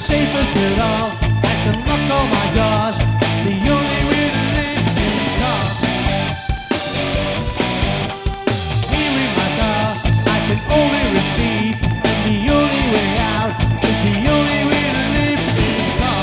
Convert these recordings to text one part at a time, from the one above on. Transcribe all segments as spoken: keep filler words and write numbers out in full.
safest at all. I can lock all my doors. It's the only way to live in the car. Here in my car, I can only receive, and the only way out is the only way to live in the car.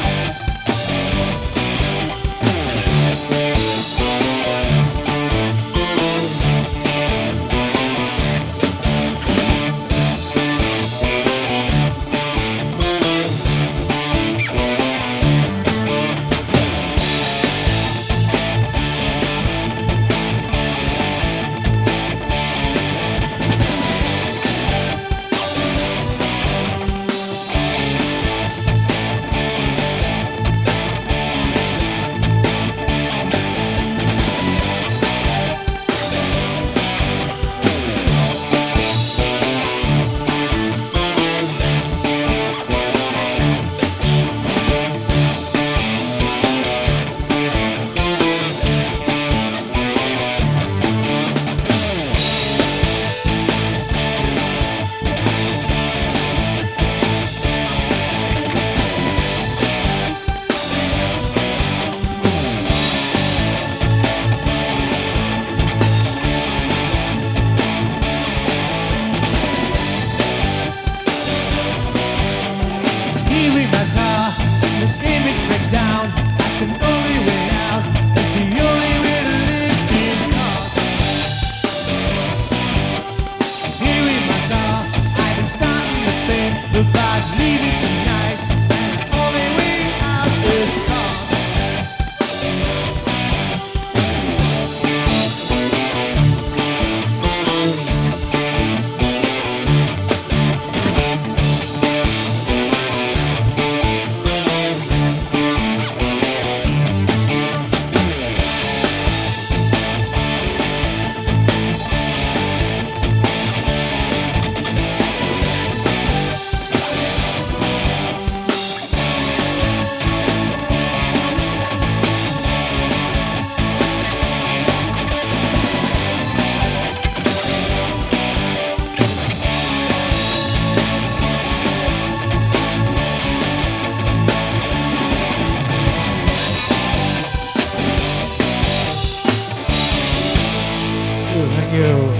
Thank you.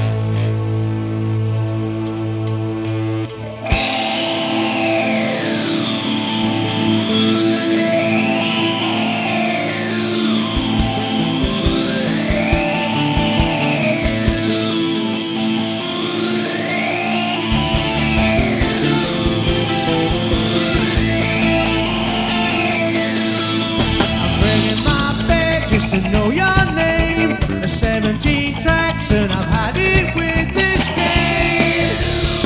I'm bringing my bag just to know your name. A seventeen tracks and I've had it with this game.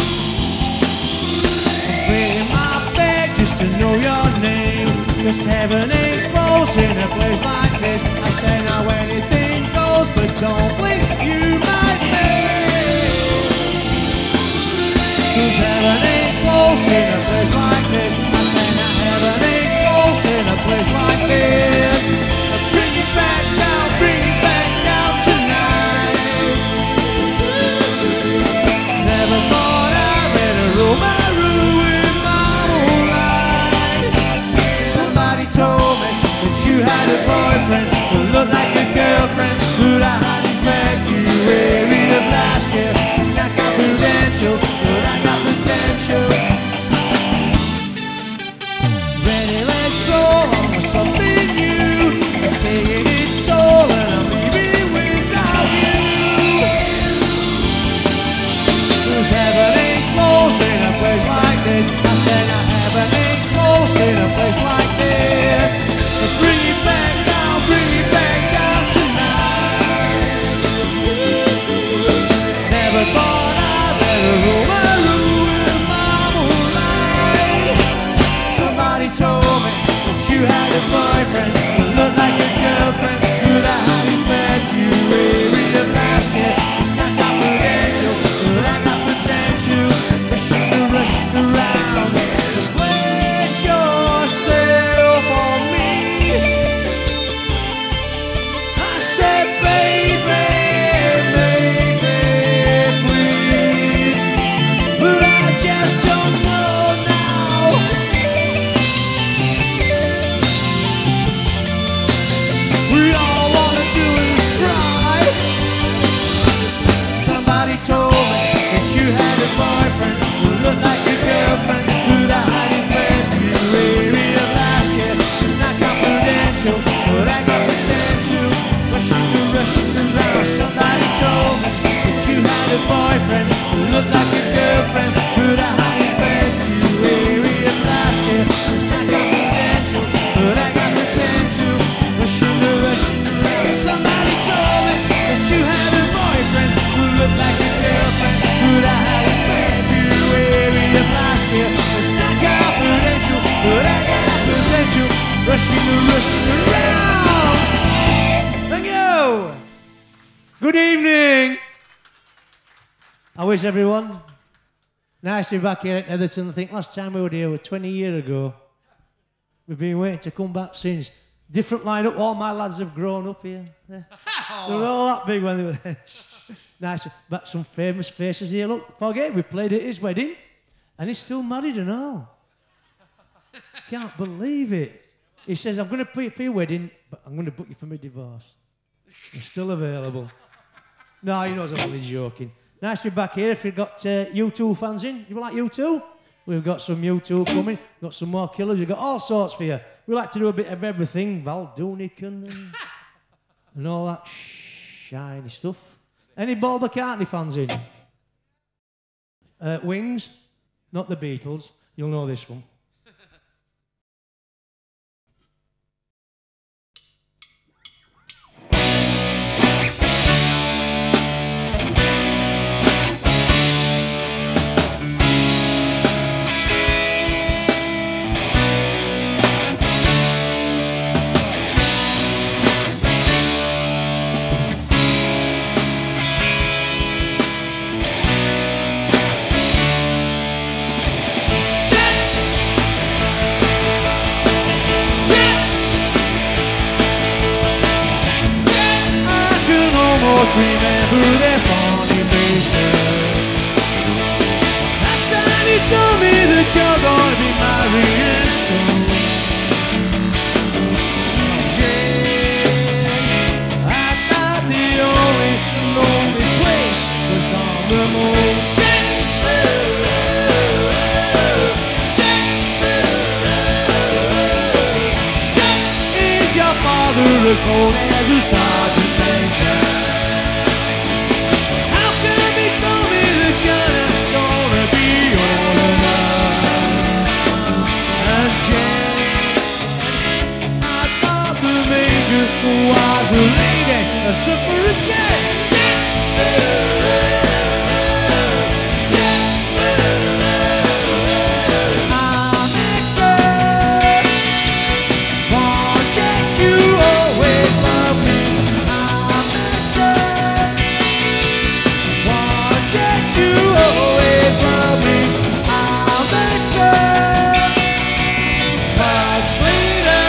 I'm bringing my bag just to know your name. Cause heaven ain't close in a place like this. I say now anything goes, but don't blink, you might miss. Cause heaven ain't close in a place like this. I say now heaven ain't close in a place like this. Now bring it back down, bring it back down tonight. Never thought I'd better roll my room with my whole life. Somebody told me that you had a boyfriend who looked like a girlfriend, but I had it bad. How is everyone? Nice to be back here at Netherton. I think last time we were here was twenty years ago. We've been waiting to come back since. Different lineup. All my lads have grown up here. Yeah. They were all that big when they were there. Nice. Back some famous faces here. Look, Foggy, we played at his wedding, and he's still married and all. Can't believe it. He says, I'm going to put you for your wedding, but I'm going to book you for my divorce. You're still available. No, he knows I'm only joking. Nice to be back here. If you've got uh, U two fans in, you like U two? We've got some U two coming. We've got some more Killers. We've got all sorts for you. We like to do a bit of everything. Val Doonican and, and all that shiny stuff. Any Paul McCartney fans in? Uh, Wings? Not the Beatles. You'll know this one. Remember their funny faces. That time you told me that you're gonna be marrying soon. Jane, I thought the only lonely place was on the moon. Jane, Jane, is your father as bold as a sergeant major? Was a lady, a suffragette. I met her, wanted you always love me. I met her, wanted you always love me. I met her, much later.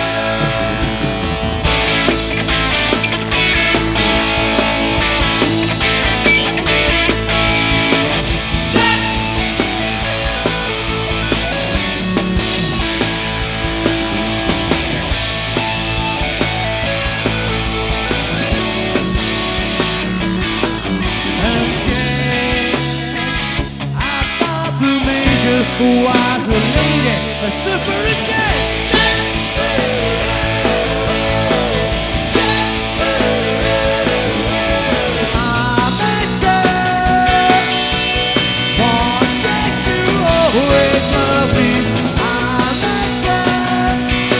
Who was a lady, a suffragette. I met her, wanted you always love me. I met her,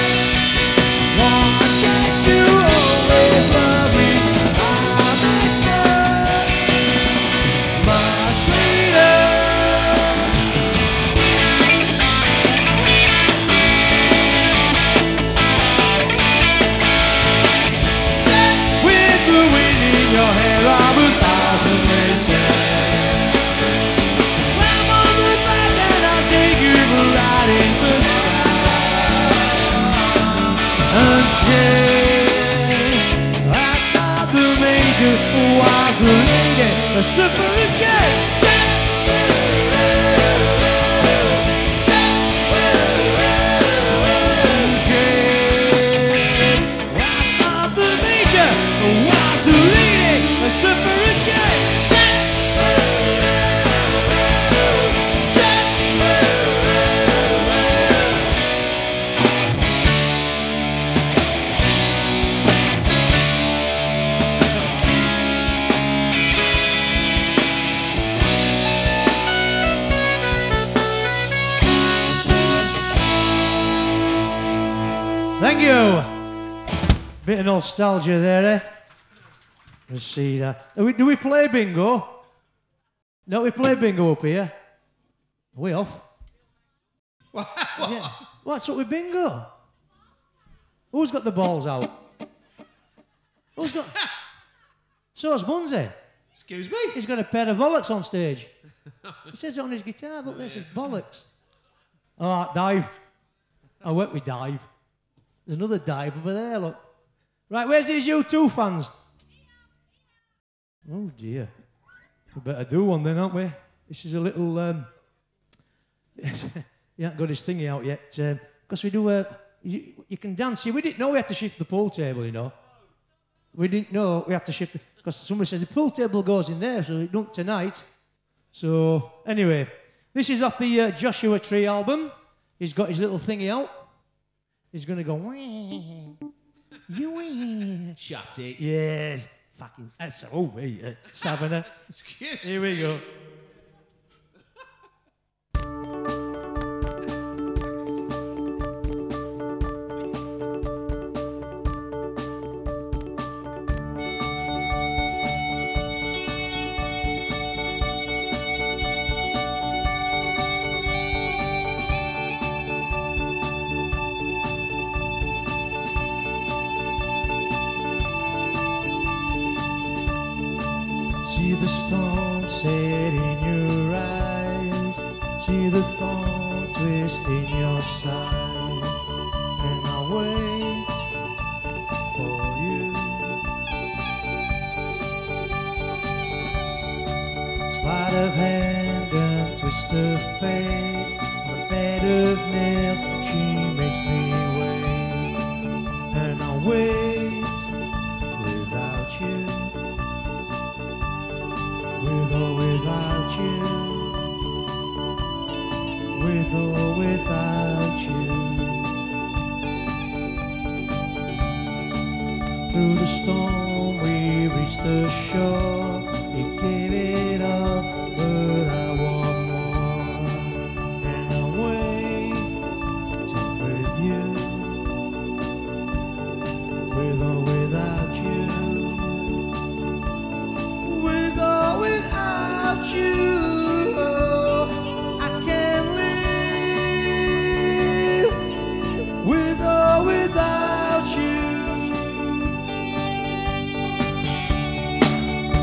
wanted you always love me. I met her, much later. Your hair of a thousand races. Climb on the back and I'll take you right in the sky. And Jane, I thought the major was a lady, a suffragette. Thank you. Bit of nostalgia there, eh? Let's see that. Do we, do we play bingo? No, we play bingo up here. Are we off? What? Yeah. What's up with bingo? Who's got the balls out? Who's got... So's Munzie. Excuse me? He's got a pair of bollocks on stage. He says it on his guitar. Look, this is bollocks. Oh, Dive. I work with Dive. There's another Dive over there, look. Right, where's these U two fans? Oh, dear. We better do one then, aren't we? This is a little... Um, he hasn't got his thingy out yet. Because um, we do a... You, you can dance. We didn't know we had to shift the pool table, you know. We didn't know we had to shift... Because somebody says the pool table goes in there, so it don't tonight. So, anyway. This is off the uh, Joshua Tree album. He's got his little thingy out. He's going to go... You Shut it. Yes. Fucking... That's... Oh, wait. Uh, Savannah. Excuse Here we go. See the storm set in your eyes, see the thorn twist in your side, and I wait for you. Sleight of hand and twist of fate, on a bed of nails she makes me wait, and I wait without you. With or without you, with or without you. Through the storm we reached the shore. You gave it all, but I want more. And I'm waiting with you, with or without you. With or without you, oh, I can't live. With or without you.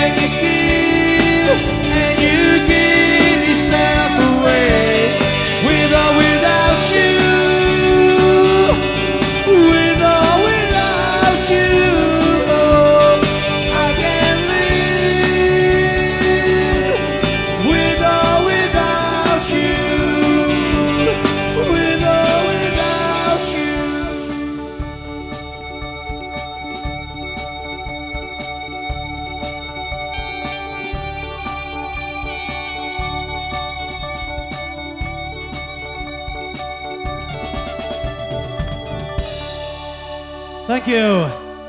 when you give and you give yourself away, with or without you, with or without you, oh, I can live, with or without you, with or without you. Thank you. A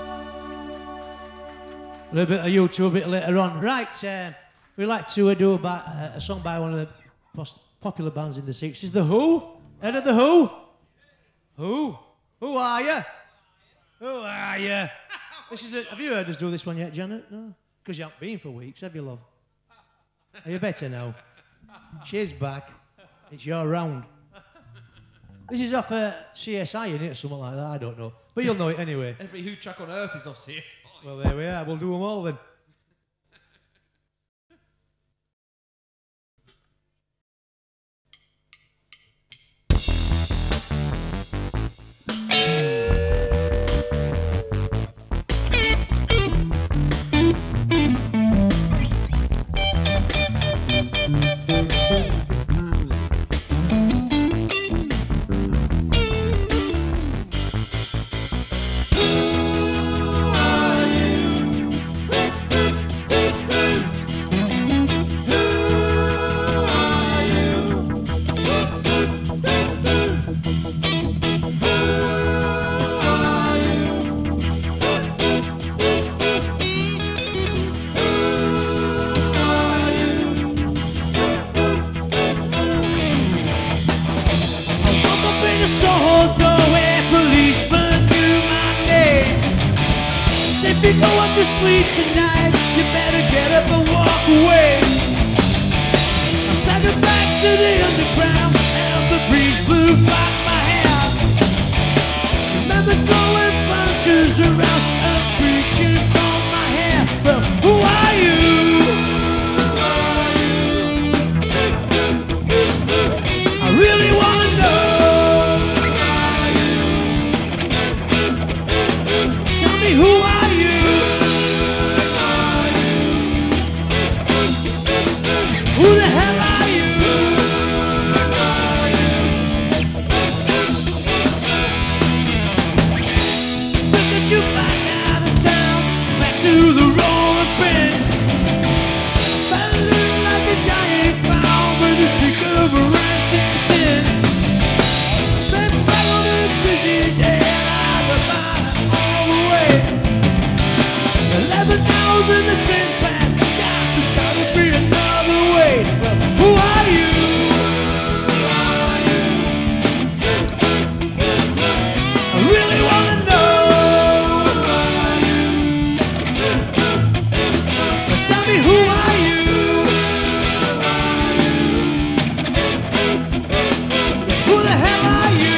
little bit of U two a bit later on. Right, uh, we like to uh, do about, uh, a song by one of the pos- popular bands in the sixties, The Who. Heard of The Who? Who? Who are you? Who are you? This is a, have you heard us do this one yet, Janet? No? Because you haven't been for weeks, have you, love? Are you better now? She's back. It's your round. This is off uh, C S I, innit, or something like that, I don't know. But you'll know it anyway. Every Who track on earth is off C S I. Well, there we are. We'll do them all then. If you go up to sleep tonight, you better get up and walk away. I staggered back to the underground and the breeze blew back my hair. Remember throwing punches around and preaching on my hair. Well, who are you? I really wanna know. Tell me who are you? Who the hell are you? Took the juke back out of town, back to the rolling pin. Battling like a dying clown with a streak of a ranting tin. Spent back on a busy day and I was mine all the way. Eleven hours in the tin pan, God, there's gotta be another way. Well, who are you? I really wanna know. But tell me, who are you? Who the hell are you?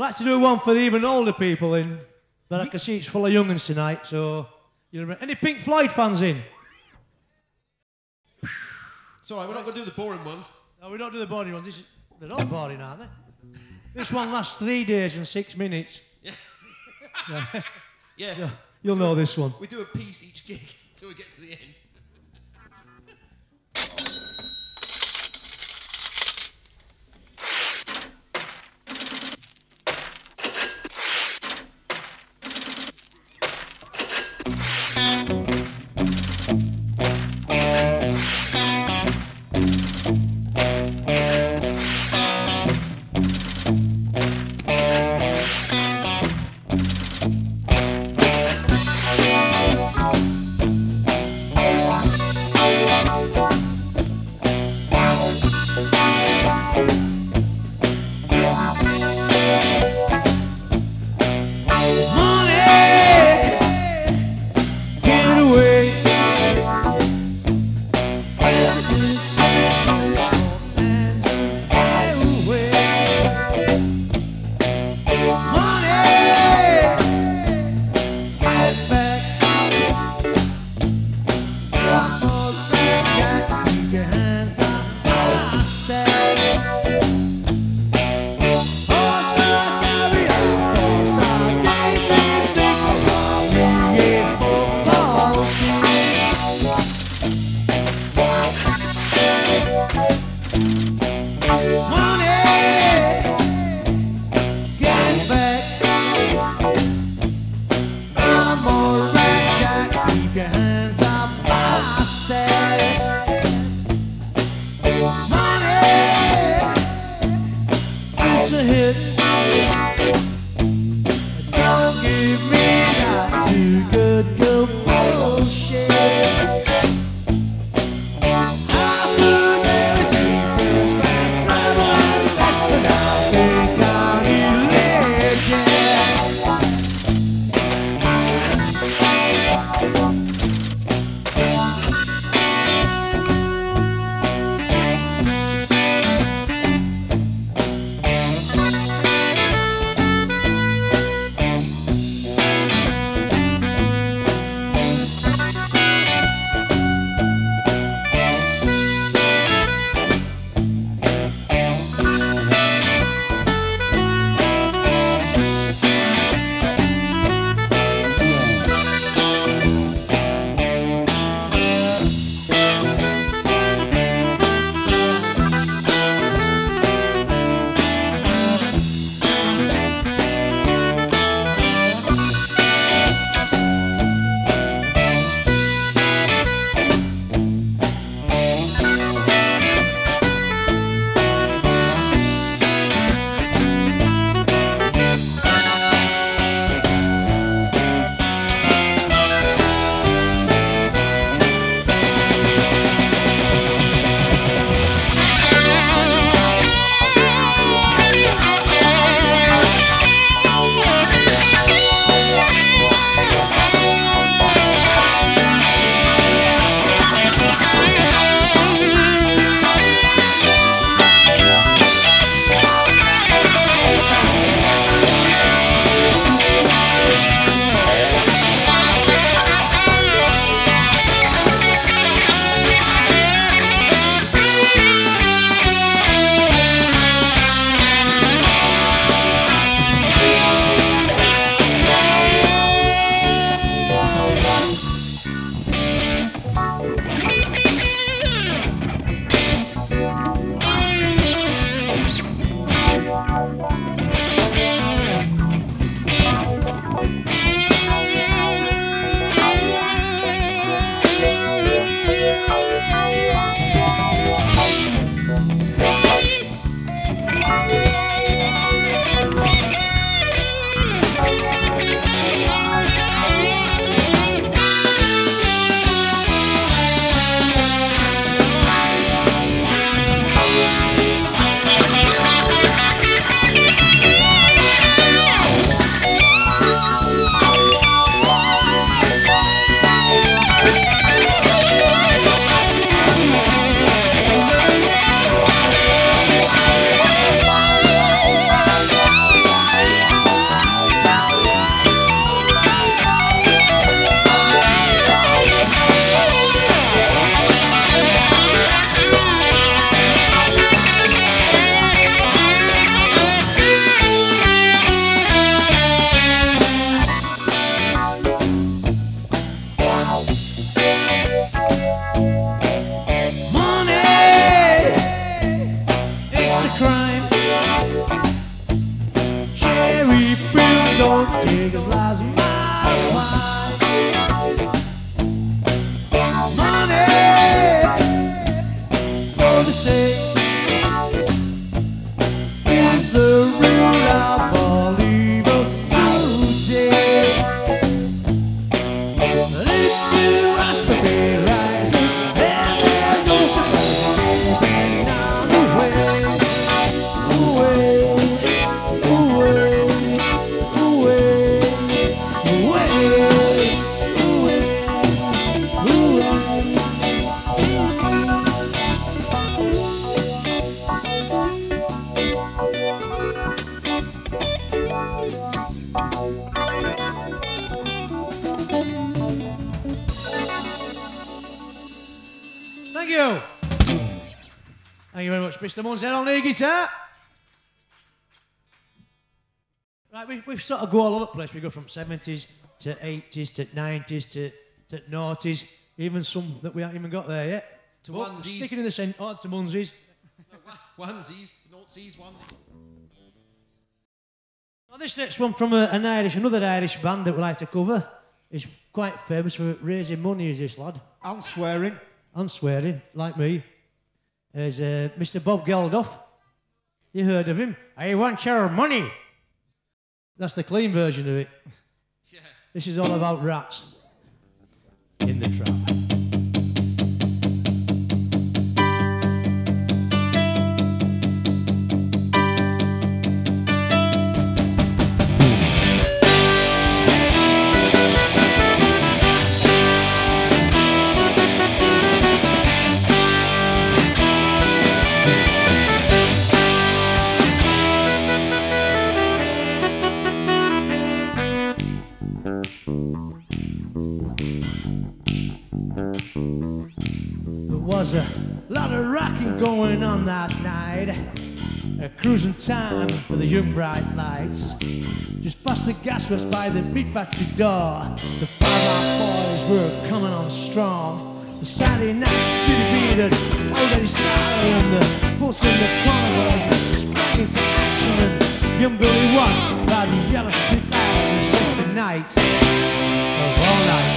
like to do one for the even older people in, but I can see it's full of young'uns tonight, so... You're, any Pink Floyd fans in? It's alright, we're not going to do the boring ones. No, we don't do the boring ones. This is, they're all boring, aren't they? This one lasts three days and six minutes. Yeah. yeah. yeah. yeah. You'll know this one. We do a piece each gig until we get to the end. gold diggers lies my wine. Money, so they say, is the root of all evil today. And if you ask for pay rises, then there's no surprise. Moving on away, away, away, away, away, Thank you. Thank you very much, Mister Munson on the guitar. Right, we, we sort of go all over the place. We go from seventies to eighties to nineties to, to noughties, even some that we haven't even got there yet. To But onesies. Sticking in the centre, oh, to Munsies. Onesies, naughties, onesies. Well, this next one from a, an Irish, another Irish band that we like to cover. Is quite famous for raising money, is this lad. And swearing. And swearing, like me. Is uh, Mister Bob Geldof. You heard of him? I want your money. That's the clean version of it. Yeah. This is all about rats in the trap. Was a lot of rocking going on that night. A cruising time for the young bright lights. Just past the gasworks by the meat factory door. The five-hour boys were coming on strong. The Saturday night studio beat had already started, and the pulse in the corner just sprang into action. And young Billy watched by the yellow street light and said tonight of all nights.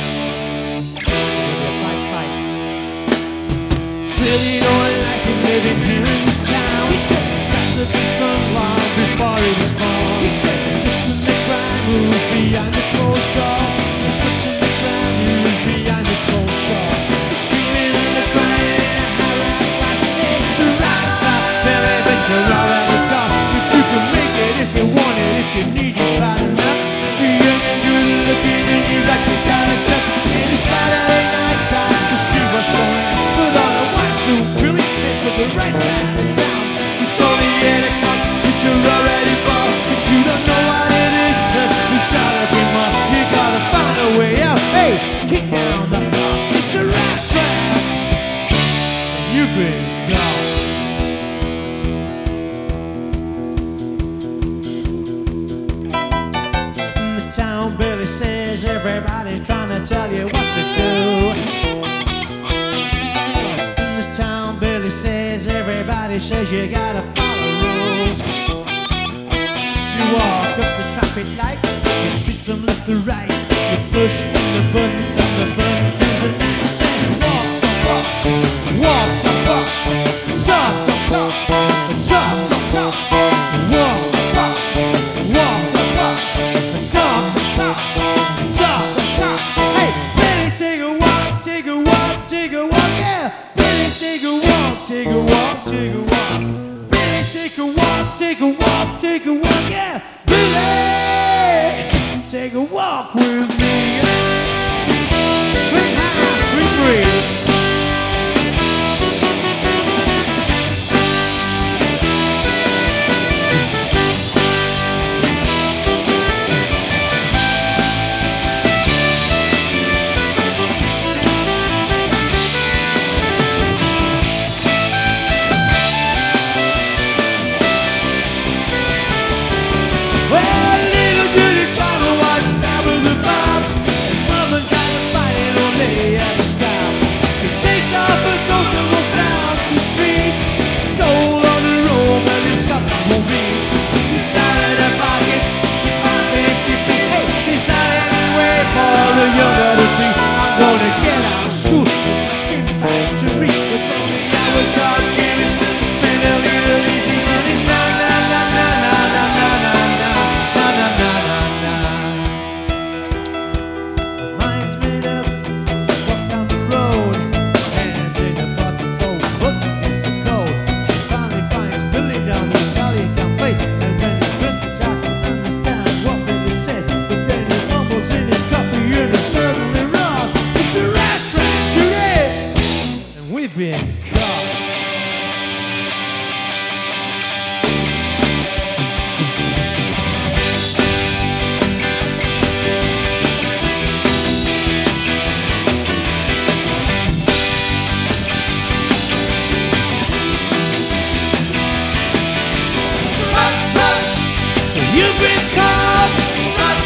Billy don't like him living here in this town. He said, just a bit strong long before he was born. He said, just to make crime moves behind the closed doors. Just to make crime moves behind the closed doors. The screaming and the crying and harassed like it's a right top. Billy, but you're already gone. But you can make it if you want it, if you need it bad enough. You're young and good looking and you got your character. And it's Saturday night time, the street was going. Put on a white suit, really fit for the right side of town. It's only eight o'clock, but you're already bought. But you don't know what it is, but there's gotta be more. You gotta find a way out. Hey, kick down the block. It's a rat trap, and you've been caught. In the town, Billy says everybody's trying to tell you what to do. Town, Billy says everybody says you gotta follow rules. You walk up the traffic light, you switch from left to right, you push on the button, and the button comes and then it says walk the walk, walk the walk, talk the talk, talk the talk, walk the walk, walk the walk, talk the talk, talk the talk. Hey, Billy, take a walk, take a walk, take a walk, yeah. Take a walk, take a walk, take a walk. Billy, take a walk, take a walk, take a walk, yeah. Billy, take a walk with me. Sweet high, sweet free. Well, little did you try to watch time with the bombs.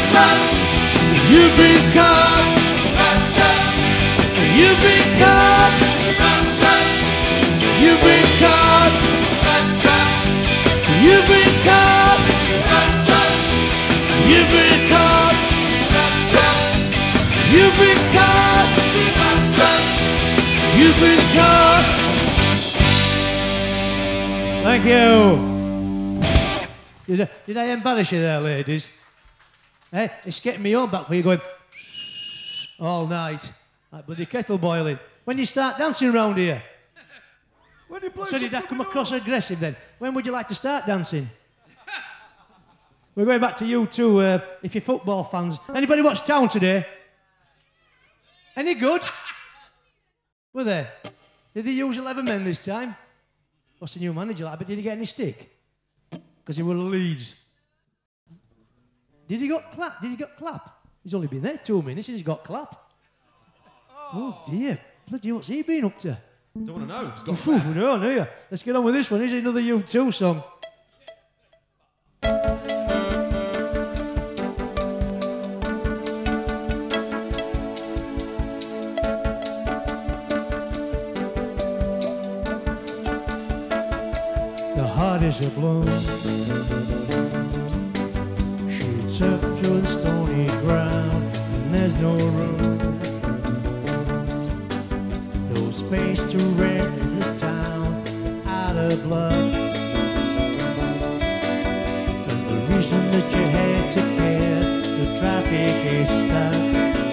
You've been caught. You've been caught. You've been caught. You've been caught. You've been caught. You've been caught. You've been caught. Thank you. Did I, did I embarrass you there, ladies? Hey, it's getting me on back for you going all night. Like bloody kettle boiling. When you start dancing around here? When you play So did I come across on? aggressive then? When would you like to start dancing? We're going back to you too, uh, if you're football fans. Anybody watch Town today? Any good? Were they? Did they use eleven men this time? What's the new manager like? But did he get any stick? Because he were Leeds. Did he got clap? Did he got clap? He's only been there two minutes and he's got clap. Oh, oh dear. Bloody, what's he been up to? Don't want to know. He's got Oof, no, no, yeah. Let's get on with this one. Here's another U two song. The heart is a bloom, shoots up through the stony ground, and there's no room, no space to rent in this town, out of blood. And the reason that you had to care, the traffic is stuck,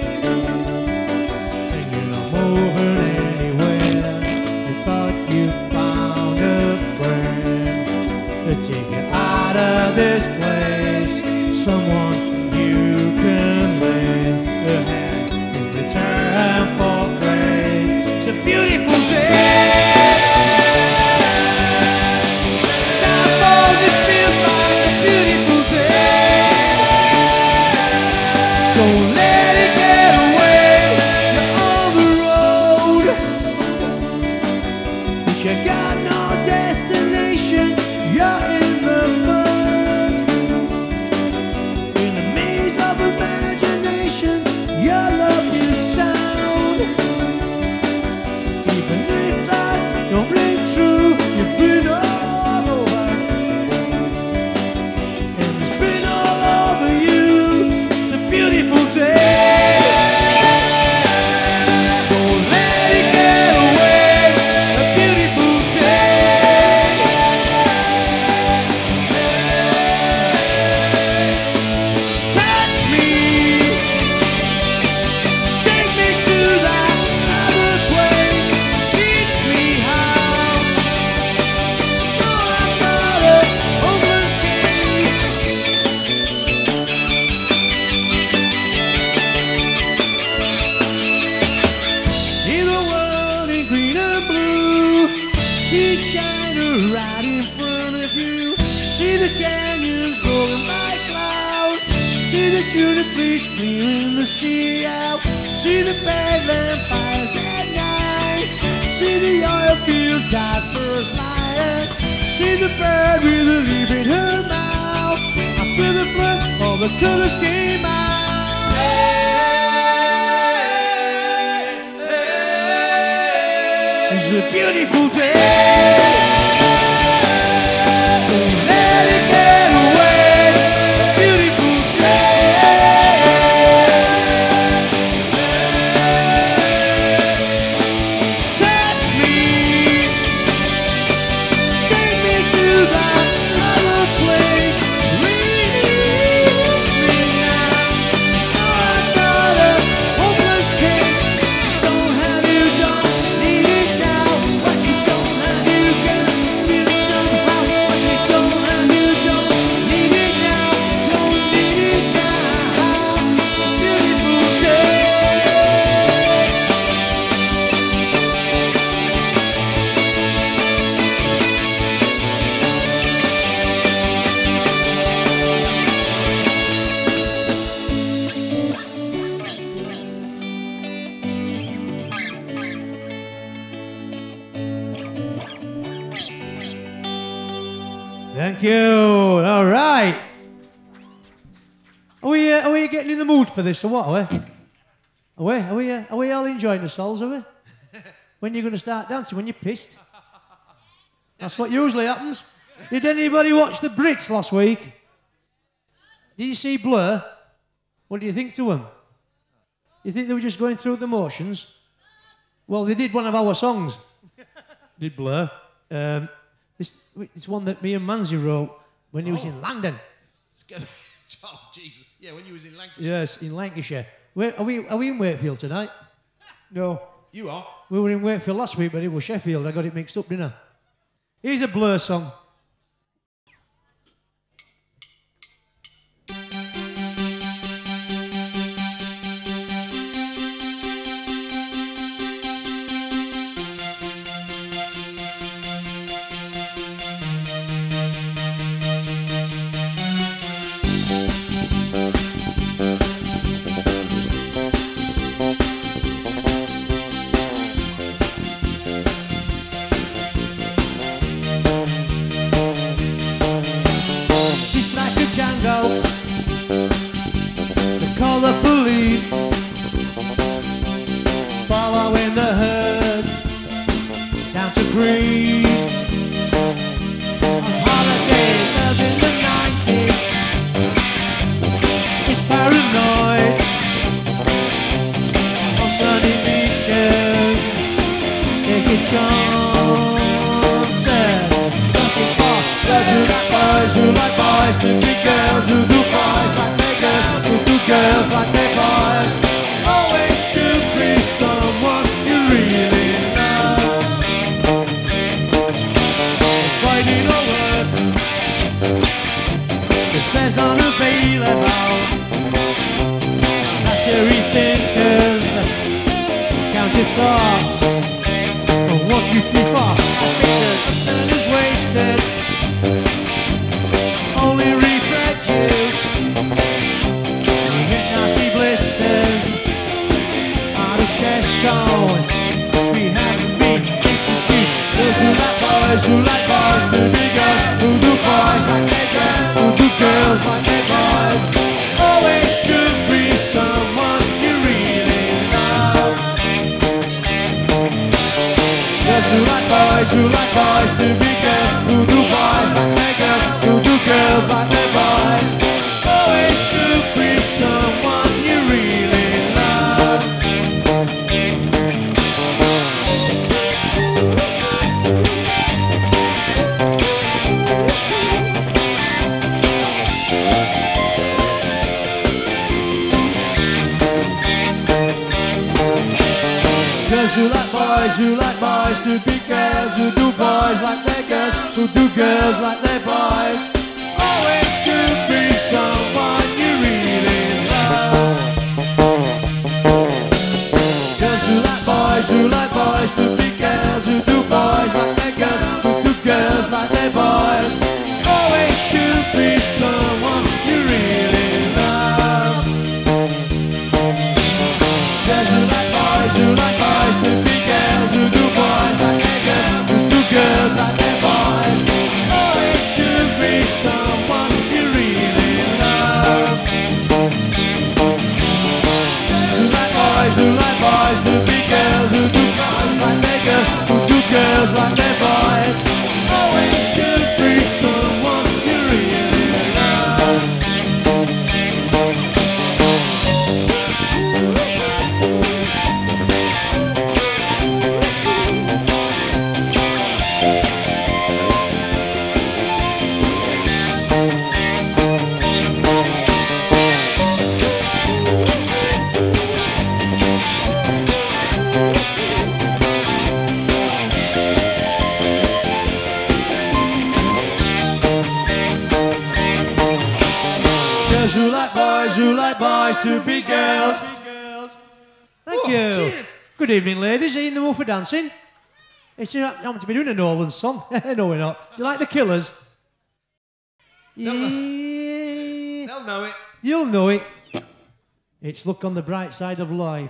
and you're not moving anywhere. You thought you found a friend to take you out of this place, someone you can lend a hand in return for grace. It's a beautiful day. Sky falls, it feels like a beautiful day. Don't let it get away. You're on the road, but you got no destination. You're in the mud, in the maze of imagination. Your love is town. Even if that don't ring true, you've been all over, and it's been all over you. It's a beautiful day. Don't let it get away. A beautiful day. Touch me, take me to that other place. Teach me how. No, I'm not a hopeless case. See the world in green and blue. See it shining right in front of you. See the canyons glowing like cloud. See the tuna fleets clearing the sea out. See the badland fires at night. See the oil fields at first light. See the bird with a leaf in her mouth. After the flood, all the colors came out. It's a beautiful day. Don't let it get away. A beautiful day. Touch me, take me to that other place. Reach me now. No, I'm not a hopeless case. Don't have you, don't need it now. What you don't have, you can feel somehow. What you don't have, you don't need it now. Don't need it now. Beautiful day. Thank you. All right. Are we we, uh, are we getting in the mood for this or what, are we? Are we, are we, uh, are we all enjoying ourselves, are we? When you're going to start dancing? When you're pissed? That's what usually happens. Did anybody watch the Brits last week? Did you see Blur? What do you think to them? You think they were just going through the motions? Well, they did one of our songs. Did Blur. Um, this, it's one that me and Manzi wrote when he was Oh. in London. It's good. Oh, Jesus. Yeah, when you was in Lancashire. Yes, in Lancashire. Where, are, we, are we in Wakefield tonight? No. You are? We were in Wakefield last week, but it was Sheffield. I got it mixed up, didn't I? Here's a Blur song. Good evening, ladies. Are you in the mood for dancing? It's uh, I'm to be doing a Nolan song. No, we're not. Do you like the Killers? They'll Yeah. know. They'll know it. You'll know it. It's Look on the Bright Side of Life.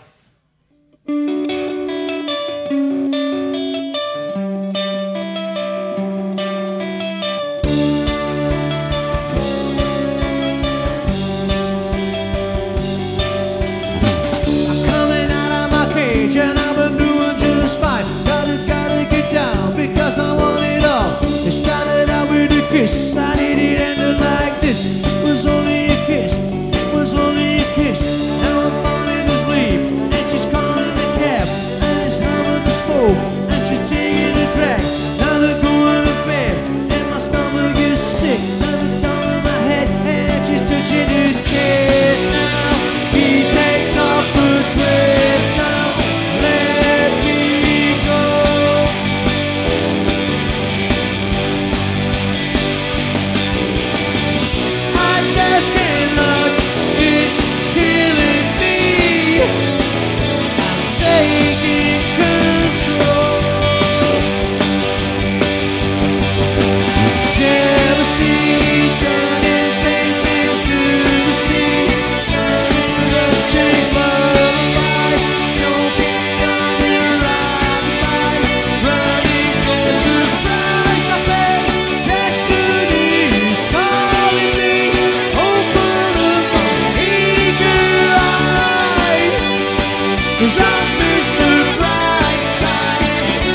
'cause I miss the bright side.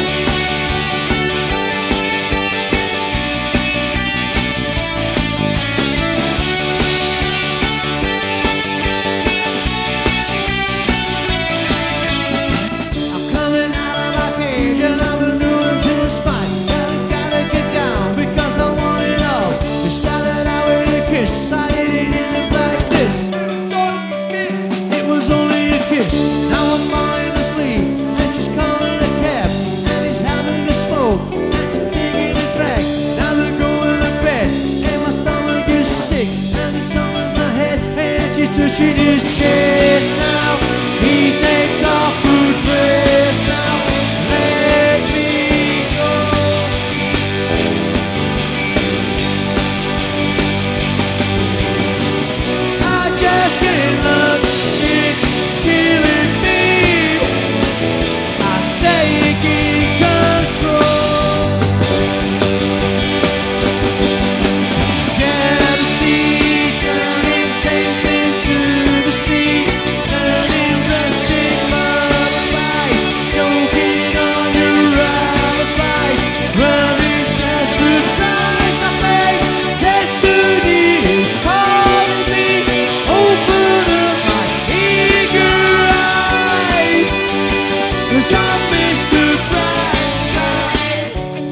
I'm coming out of my cage and I'm renewing to the spot. Gotta, gotta get down because I want it all. It started out with a kiss, I did it like this. It was only a kiss. Now I'm falling asleep and she's calling a cab and he's having a smoke and she's taking a track. Now they're going to bed and my stomach is sick and it's all in my head and she's touching his chest now. He takes off her dress now. Let me go. I just can't look. It's killing me. I'm taking control. Jealousy turning saints into the sea, turning resting lullabies, choking on your alibis, running just the price I pay. Destiny is calling me. Open up my eager eyes, 'cause I miss the bright side.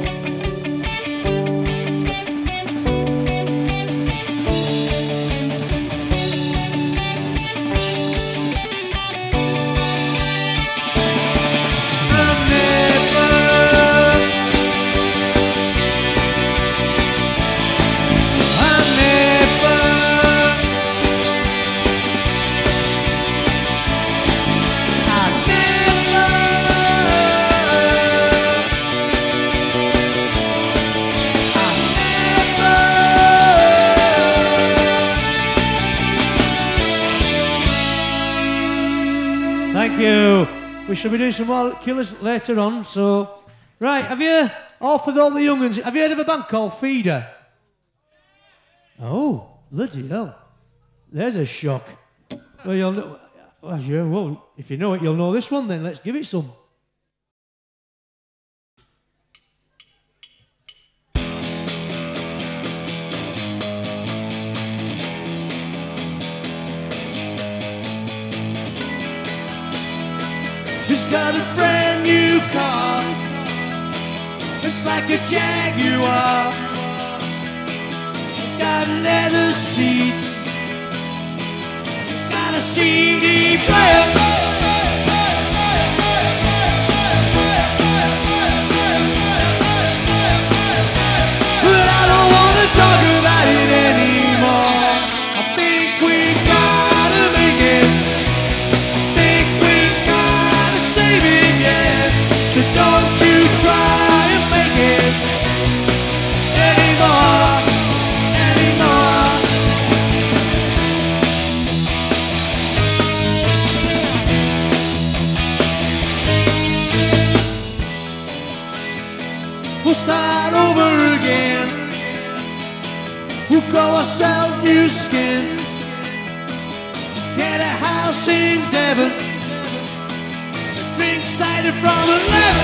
I'm never, I'm never, I never, I never. Thank you. We shall be doing some more killers later on, so... Right, have you... All for all the young ones, have you heard of a band called Feeder? Oh, bloody hell. There's a shock. Well, you'll know... Well, yeah, well, if you know it, you'll know this one then. Let's give it some. Just got a brand new car. It's like a Jaguar. It's got leather seats. It's got a C D player. But I don't wanna talk about it anymore. I think we gotta make it. Think we gotta save it, yeah. So don't you try and make it anymore, anymore. We'll start over again. We'll grow ourselves new skins. Get a house in Devon. Drink cider from eleven.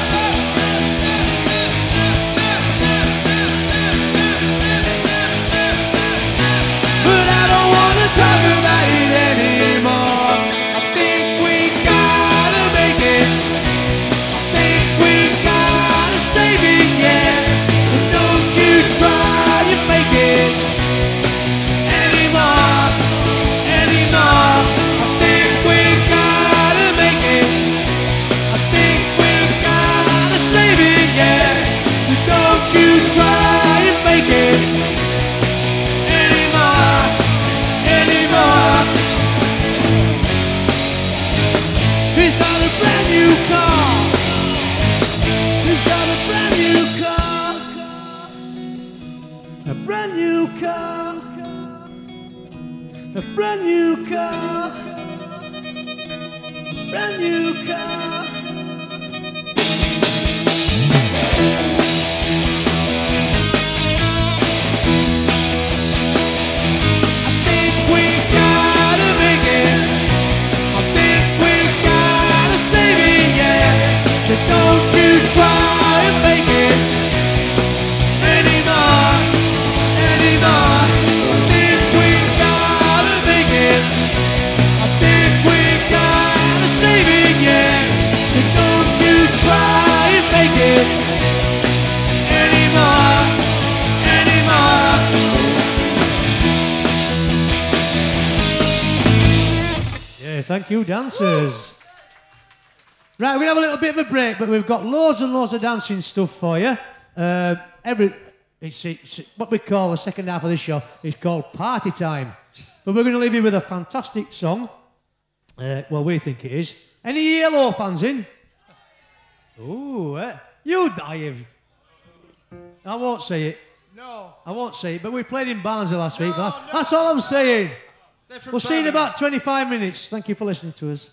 But I don't wanna talk about it anymore. I think we gotta make it. I think we gotta save it, yeah. So don't you try and make it anymore, anymore. I think we gotta make it. I think we gotta save it, yeah. So don't you try and make it anymore, anymore. He's got a brand new car. He's got a brand new car. A brand new car. A brand new car. Brand new car. I think we gotta make it. I think we gotta say thank you, dancers. Right, we're going to have a little bit of a break, but we've got loads and loads of dancing stuff for you. Uh, every, it's, it's what we call the second half of the show. It's called Party Time. But we're going to leave you with a fantastic song. Uh, well, we think it is. Any Yellow fans in? Ooh, eh? You Dave. I won't say it. No. I won't say it, but we played in Barnsley last week. No, That's, no. that's all I'm saying. They're from We'll see you in Birmingham. about twenty-five minutes. Thank you for listening to us.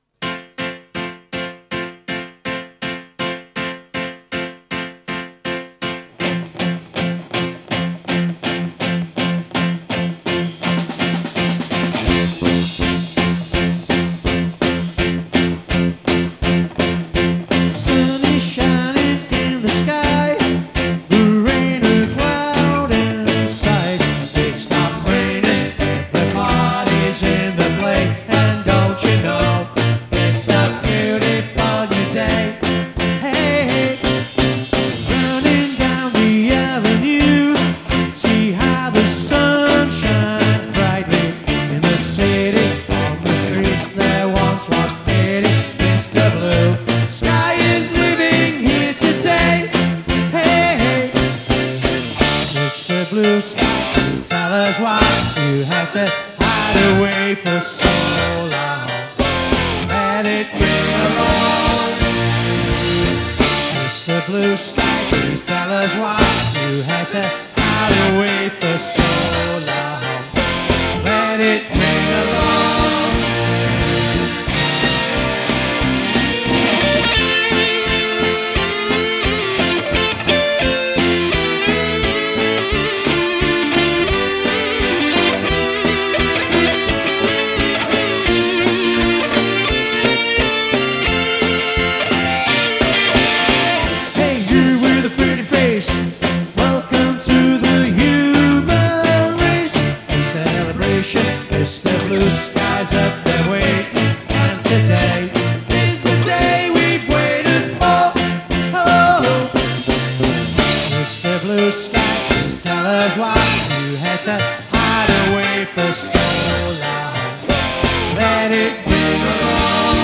Sun is shining in the sky. The rain a cloud inside. It's not raining. Everybody's in the play. And don't you know, it's a beautiful new day. Hey, running down the avenue. See how the sun shines brightly in the city. On the streets there once was pity. Mister Blue Sky is living here today. Hey, hey, Mister Blue Sky, tell us why you had to hide away for so long. Let it ring along. Mister Blue Sky, please tell us why you had to hide away for so long. Let it ring along. Hey, you with a pretty face, welcome to the human race. A celebration, Mister Blue Sky's up there waiting, and today is the day we've waited for. Oh, Mister Blue Sky, please tell us why you had to hide away for so long. Let it ring along.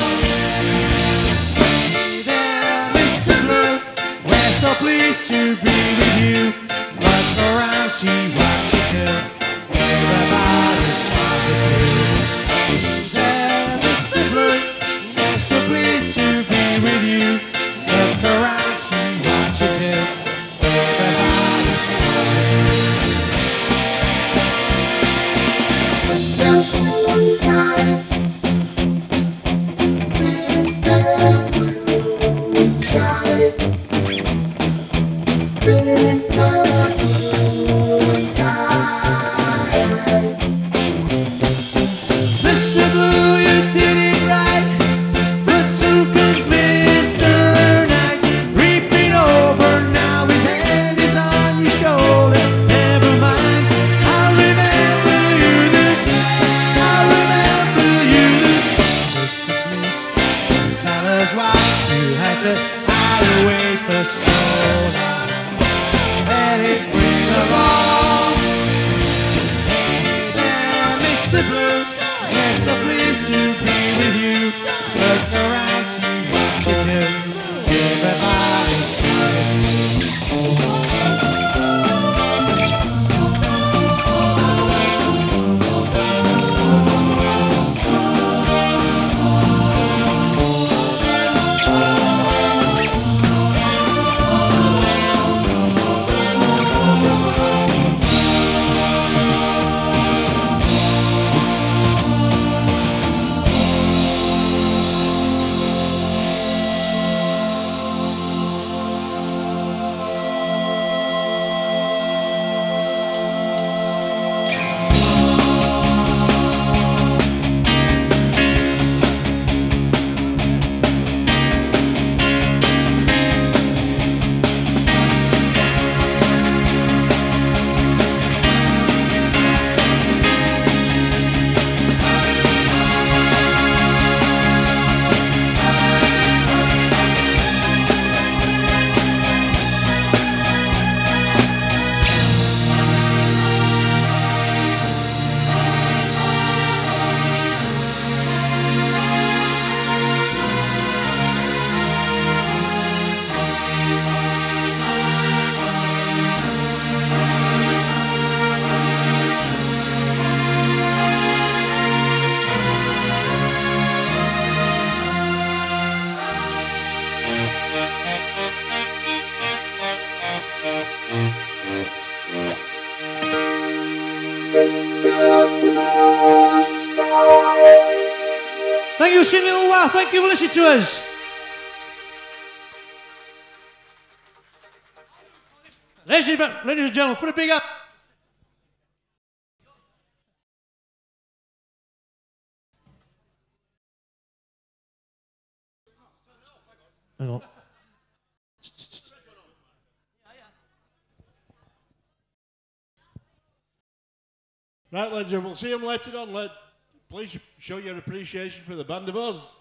Hey there, Mister Blue, we're so pleased to be with you. Look around, see what you do. Everybody smiles at you. Hey there, Mister Blue, we're so pleased to be with you. Look around, see what you do. Everybody smiles at you. Mister Blue Sky, Thank you for sitting a little while. Thank you for listening to us. Ladies and, ladies and gentlemen, put a big up. Hang on. Right, lads, we'll see him later on. Let, please show your appreciation for the Band of Oz.